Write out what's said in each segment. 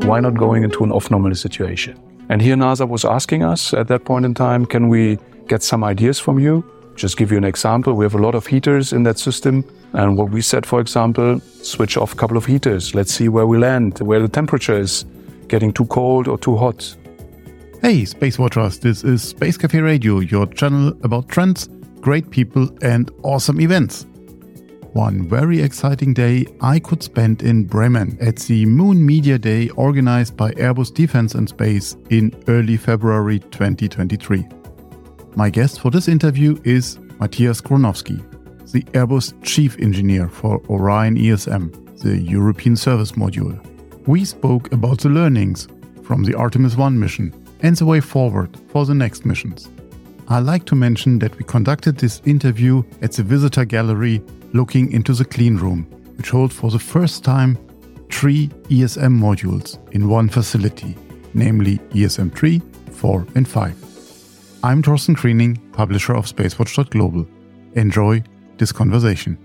why not going into an off-nominal situation? And here NASA was asking us at that point in time, can we get some ideas from you? Just give you an example, we have a lot of heaters in that system. And what we said, for example, switch off a couple of heaters. Let's see where we land, where the temperature is getting too cold or too hot. Hey, Space Watchers, this is Space Cafe Radio, your channel about trends, great people and awesome events. One very exciting day I could spend in Bremen at the Moon Media Day organized by Airbus Defence and Space in early February 2023. My guest for this interview is Matthias Gronowski, the Airbus Chief Engineer for Orion ESM, the European Service Module. We spoke about the learnings from the Artemis 1 mission and the way forward for the next missions. I like to mention that we conducted this interview at the visitor gallery looking into the clean room, which holds for the first time 3 ESM modules in one facility, namely ESM 3, 4 and 5. I'm Thorsten Kriening, publisher of Spacewatch.global. Enjoy this conversation.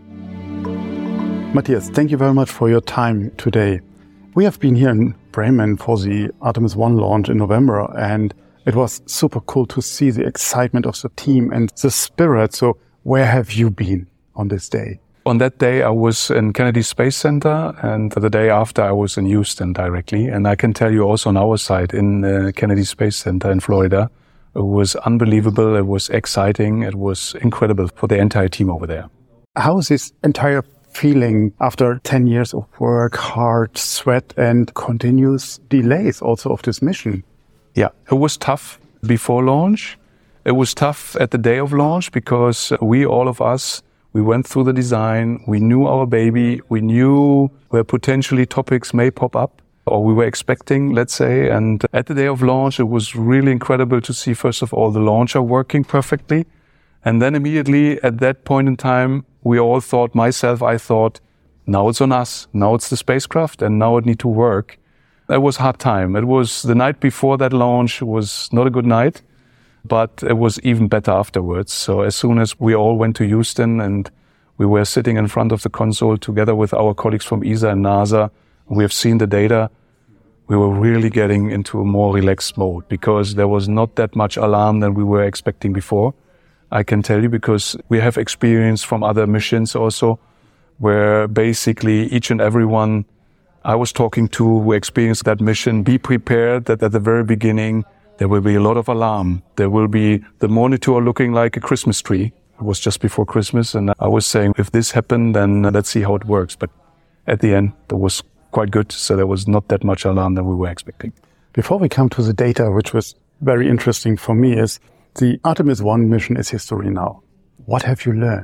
Matthias, thank you very much for your time today. We have been here in Bremen for the Artemis 1 launch in November, and it was super cool to see the excitement of the team and the spirit. So where have you been on this day? On that day, I was in Kennedy Space Center, and the day after, I was in Houston directly. And I can tell you also on our side in Kennedy Space Center in Florida, it was unbelievable, it was exciting, it was incredible for the entire team over there. How is this entire feeling after 10 years of work, hard sweat and continuous delays also of this mission? Yeah, it was tough before launch. It was tough at the day of launch because all of us, we went through the design, we knew our baby, we knew where potentially topics may pop up, or we were expecting, let's say. And at the day of launch, it was really incredible to see, first of all, the launcher working perfectly. And then immediately at that point in time, we all thought, I thought, now it's on us, now it's the spacecraft, and now it needs to work. It was a hard time. It was the night before that launch was not a good night, but it was even better afterwards. So as soon as we all went to Houston and we were sitting in front of the console together with our colleagues from ESA and NASA, we have seen the data, we were really getting into a more relaxed mode because there was not that much alarm than we were expecting before. I can tell you because we have experience from other missions also where basically each and every one I was talking to who experienced that mission, be prepared that at the very beginning there will be a lot of alarm. There will be the monitor looking like a Christmas tree. It was just before Christmas and I was saying if this happened then let's see how it works. But at the end that was quite good, so there was not that much alarm than we were expecting. Before we come to the data, which was very interesting for me, is the Artemis 1 mission is history now. What have you learned?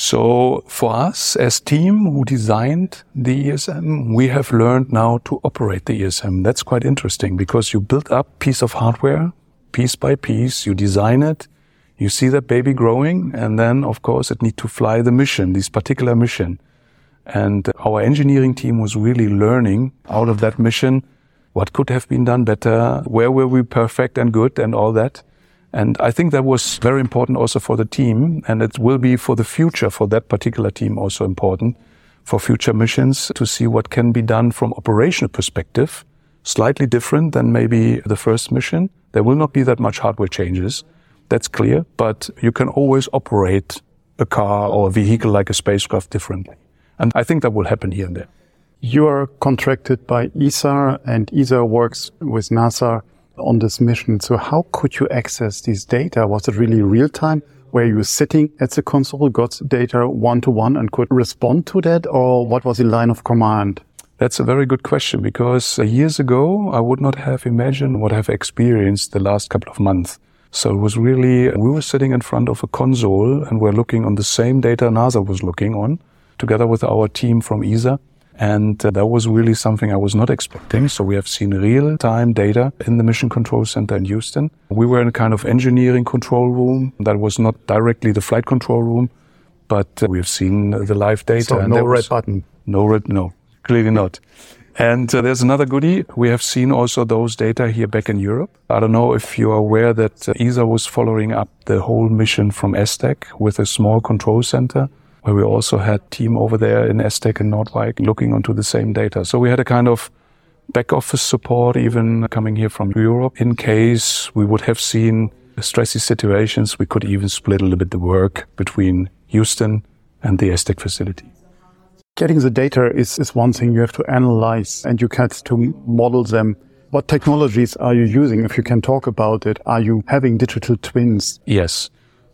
So for us as team who designed the ESM, we have learned now to operate the ESM. That's quite interesting because you build up piece of hardware, piece by piece, you design it, you see that baby growing, and then of course it needs to fly the mission, this particular mission. And our engineering team was really learning out of that mission what could have been done better, where were we perfect and good and all that. And I think that was very important also for the team, and it will be for the future for that particular team also important for future missions to see what can be done from operational perspective, slightly different than maybe the first mission. There will not be that much hardware changes, that's clear, but you can always operate a car or a vehicle like a spacecraft differently. And I think that will happen here and there. You are contracted by ESA, and ESA works with NASA on this mission. So how could you access these data? Was it really real time? Were you sitting at the console, got data one-to-one and could respond to that? Or what was the line of command? That's a very good question because years ago, I would not have imagined what I've experienced the last couple of months. So it was really, we were sitting in front of a console and we're looking on the same data NASA was looking on, together with our team from ESA. And that was really something I was not expecting. So we have seen real-time data in the Mission Control Center in Houston. We were in a kind of engineering control room that was not directly the flight control room, but we have seen the live data. So no red button? No, clearly not. And there's another goodie. We have seen also those data here back in Europe. I don't know if you are aware that ESA was following up the whole mission from ESTEC with a small control center, where we also had team over there in ESTEC and Nordwijk looking onto the same data. So we had a kind of back office support, even coming here from Europe. In case we would have seen stressy situations, we could even split a little bit the work between Houston and the ESTEC facility. Getting the data is one thing. You have to analyze and you have to model them. What technologies are you using? If you can talk about it, are you having digital twins? Yes.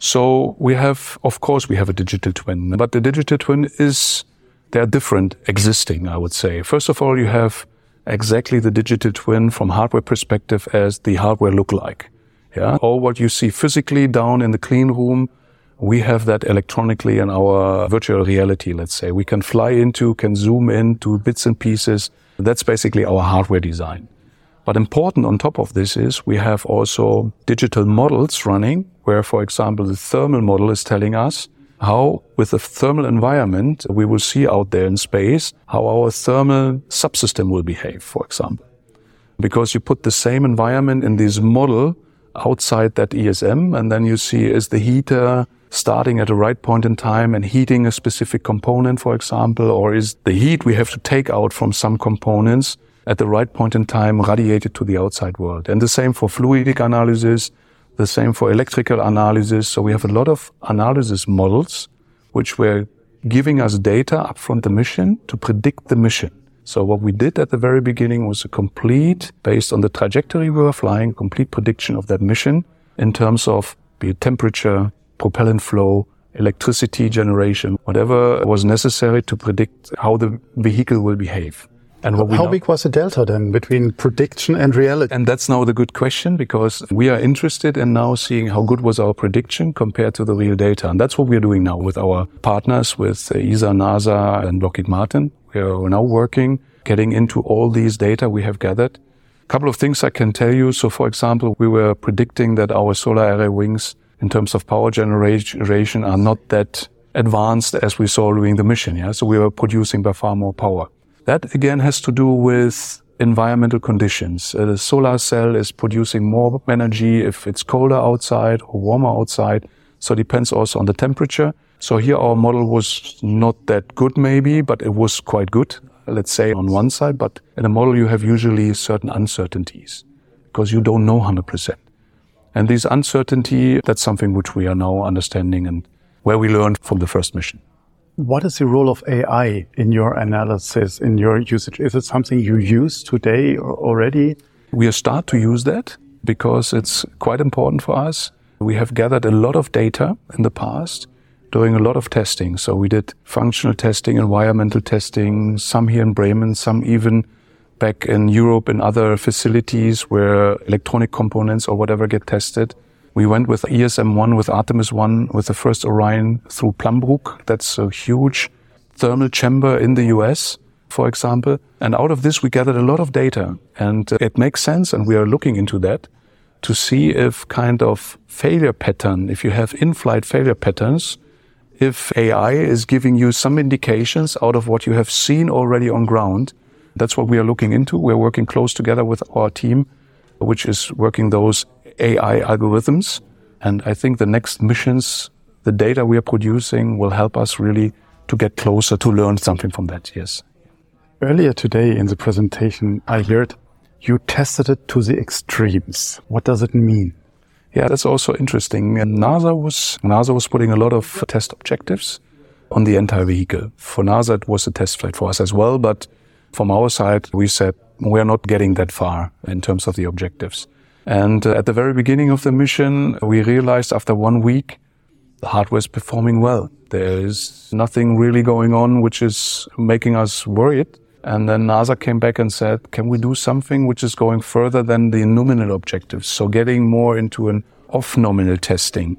So we have a digital twin, but the digital twin they are different existing, I would say. First of all, you have exactly the digital twin from hardware perspective as the hardware look like. Yeah. Or what you see physically down in the clean room, we have that electronically in our virtual reality, let's say. We can can zoom into bits and pieces. That's basically our hardware design. But important on top of this is we have also digital models running where, for example, the thermal model is telling us how, with the thermal environment we will see out there in space, how our thermal subsystem will behave, for example. Because you put the same environment in this model outside that ESM, and then you see is the heater starting at the right point in time and heating a specific component, for example, or is the heat we have to take out from some components at the right point in time radiated to the outside world. And the same for fluidic analysis, the same for electrical analysis. So we have a lot of analysis models which were giving us data upfront the mission to predict the mission. So what we did at the very beginning was based on the trajectory we were flying, complete prediction of that mission in terms of be it temperature, propellant flow, electricity generation, whatever was necessary to predict how the vehicle will behave. And how big was the delta then between prediction and reality? And that's now the good question, because we are interested in now seeing how good was our prediction compared to the real data. And that's what we're doing now with our partners, with ESA, NASA and Lockheed Martin. We are now getting into all these data we have gathered. A couple of things I can tell you. So for example, we were predicting that our solar array wings in terms of power generation are not that advanced as we saw during the mission. Yeah, so we were producing by far more power. That again has to do with environmental conditions. The solar cell is producing more energy if it's colder outside or warmer outside. So it depends also on the temperature. So here our model was not that good maybe, but it was quite good, let's say on one side. But in a model you have usually certain uncertainties because you don't know 100%. And this uncertainty, that's something which we are now understanding and where we learned from the first mission. What is the role of AI in your analysis, in your usage? Is it something you use today already? We start to use that because it's quite important for us. We have gathered a lot of data in the past, doing a lot of testing. So we did functional testing, environmental testing, some here in Bremen, some even back in Europe in other facilities where electronic components or whatever get tested. We went with ESM-1, with Artemis-1, with the first Orion through Plumbrook. That's a huge thermal chamber in the US, for example. And out of this, we gathered a lot of data. And it makes sense, and we are looking into that, to see if kind of failure pattern, if you have in-flight failure patterns, if AI is giving you some indications out of what you have seen already on ground. That's what we are looking into. We're working close together with our team, which is working those AI algorithms. And I think the next missions, the data we are producing will help us really to get closer to learn something from that, yes. Earlier today in the presentation, I heard you tested it to the extremes. What does it mean? Yeah, that's also interesting. And NASA was putting a lot of test objectives on the entire vehicle. For NASA, it was a test flight for us as well. But from our side, we said we're not getting that far in terms of the objectives. And at the very beginning of the mission, we realized after 1 week, the hardware is performing well. There is nothing really going on which is making us worried. And then NASA came back and said, can we do something which is going further than the nominal objectives? So getting more into an off-nominal testing.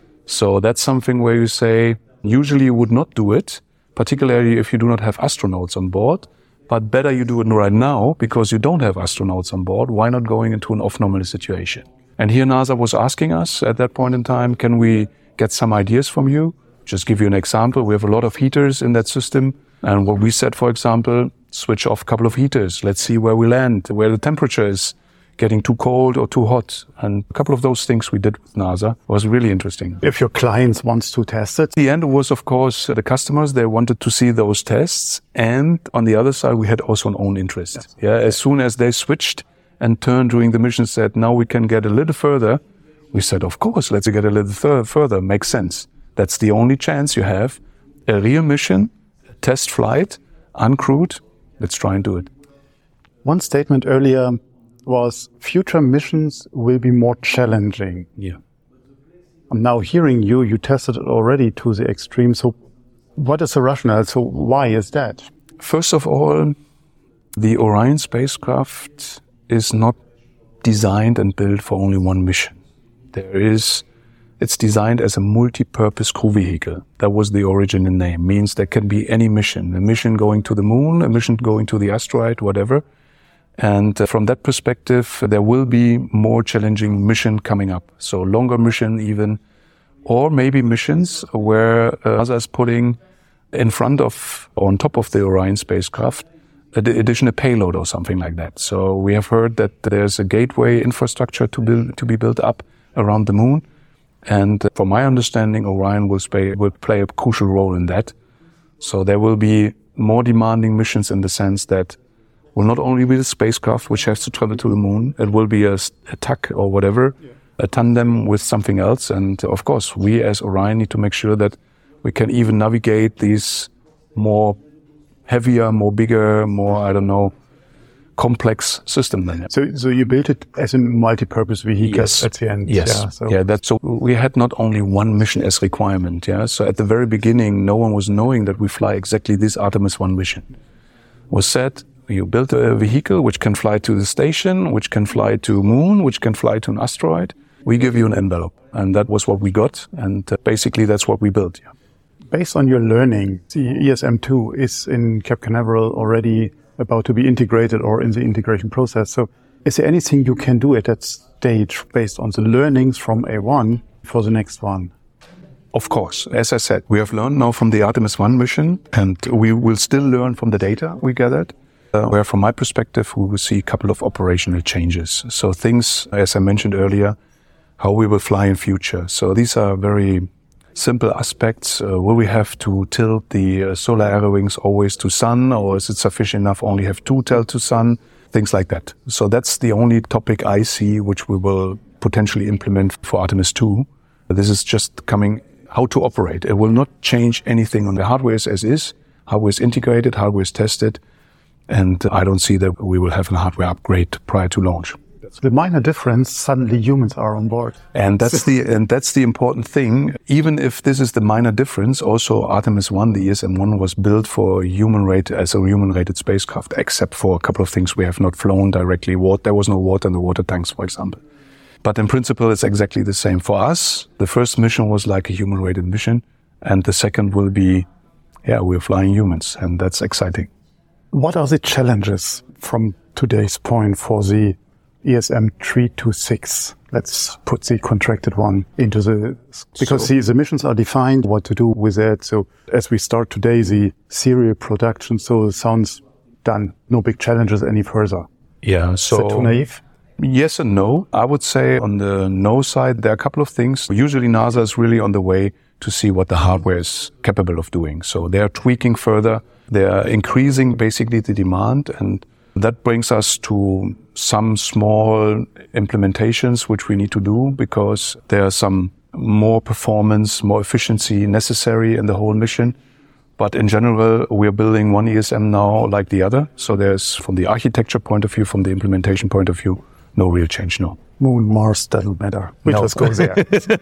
So that's something where you say, usually you would not do it, particularly if you do not have astronauts on board. But better you do it right now because you don't have astronauts on board. Why not going into an off-nominal situation? And here NASA was asking us at that point in time, can we get some ideas from you? Just give you an example. We have a lot of heaters in that system. And what we said, for example, switch off a couple of heaters. Let's see where we land, where the temperature is getting too cold or too hot. And a couple of those things we did with NASA was really interesting. If your clients wants to test it? The end was, of course, the customers, they wanted to see those tests. And on the other side, we had also an own interest. Yes. Yeah, as soon as they switched and turned during the mission, said, now we can get a little further. We said, of course, let's get a little further. Makes sense. That's the only chance you have. A real mission, a test flight, uncrewed. Let's try and do it. One statement earlier was future missions will be more challenging. Yeah. I'm now hearing you tested it already to the extreme. So what is the rationale? So why is that? First of all, the Orion spacecraft is not designed and built for only one mission. It's designed as a multi-purpose crew vehicle. That was the original name. Means there can be any mission. A mission going to the moon, a mission going to the asteroid, whatever. And from that perspective, there will be more challenging mission coming up. So longer mission even, or maybe missions where NASA is putting in front of, or on top of the Orion spacecraft, the additional payload or something like that. So we have heard that there's a gateway infrastructure to be built up around the moon. And from my understanding, Orion will play a crucial role in that. So there will be more demanding missions in the sense that will not only be the spacecraft which has to travel to the moon, it will be a TAC or whatever, a tandem with something else. And of course, we as Orion need to make sure that we can even navigate these more heavier, more bigger, more, complex system than that. So you built it as a multi-purpose vehicle at the end? Yes. So we had not only one mission as requirement. Yeah. So at the very beginning, no one was knowing that we fly exactly this Artemis 1 mission. It was said, you build a vehicle which can fly to the station, which can fly to moon, which can fly to an asteroid. We give you an envelope. And that was what we got. And basically that's what we built. Yeah. Based on your learning, the ESM-2 is in Cape Canaveral already about to be integrated or in the integration process. So is there anything you can do at that stage based on the learnings from A1 for the next one? Of course. As I said, we have learned now from the Artemis 1 mission, and we will still learn from the data we gathered. Where from my perspective, we will see a couple of operational changes. So things, as I mentioned earlier, how we will fly in future. So these are very simple aspects. Will we have to tilt the solar arrow wings always to sun, or is it sufficient enough only have two tilt to sun? Things like that. So that's the only topic I see which we will potentially implement for Artemis 2. This is just coming how to operate. It will not change anything on the hardware as is. Hardware is integrated, hardware is tested, and I don't see that we will have a hardware upgrade prior to launch. The minor difference, suddenly humans are on board. And that's the important thing. Even if this is the minor difference, also Artemis 1, the ESM-1 was built for as a human-rated spacecraft, except for a couple of things we have not flown directly. There was no water in the water tanks, for example. But in principle, it's exactly the same. For us, the first mission was like a human-rated mission, and the second will be, we're flying humans, and that's exciting. What are the challenges from today's point for the ESM-3 to 6? Let's put the contracted one into because the missions are defined, what to do with it. So as we start today, the serial production, so it sounds done. No big challenges any further. Yeah. So. Is that too naive? Yes and no. I would say on the no side, there are a couple of things. Usually NASA is really on the way to see what the hardware is capable of doing. So they are tweaking further. They are increasing basically the demand, and that brings us to some small implementations which we need to do because there are some more performance, more efficiency necessary in the whole mission. But in general, we are building one ESM now like the other. So there's, from the architecture point of view, from the implementation point of view, no real change, no. Moon, Mars, doesn't matter. We just go there.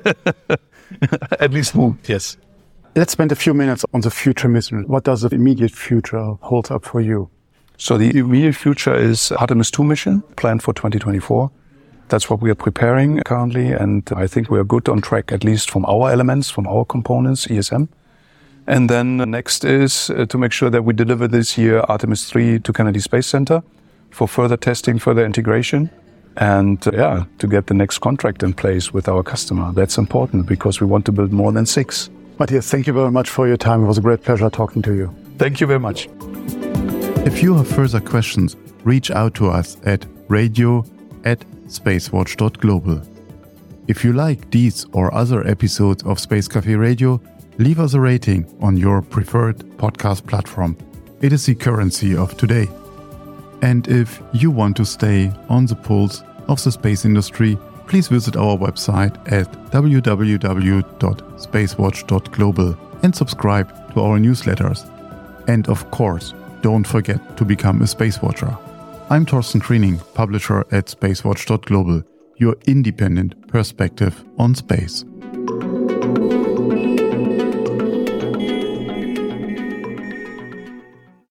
At least moon, yes. Let's spend a few minutes on the future mission. What does the immediate future hold up for you? So the immediate future is Artemis 2 mission, planned for 2024. That's what we are preparing currently, and I think we are good on track, at least from our elements, from our components, ESM. And then the next is to make sure that we deliver this year Artemis 3 to Kennedy Space Center for further testing, further integration, and to get the next contract in place with our customer. That's important because we want to build more than 6. Matthias, thank you very much for your time. It was a great pleasure talking to you. Thank you very much. If you have further questions, reach out to us at radio@esa.de. spacewatch.global. If you like these or other episodes of Space Cafe Radio, leave us a rating on your preferred podcast platform. It is the currency of today. And if you want to stay on the pulse of the space industry, please visit our website at www.spacewatch.global and subscribe to our newsletters. And of course, don't forget to become a Space Watcher. I'm Thorsten Kriening, publisher at spacewatch.global, your independent perspective on space.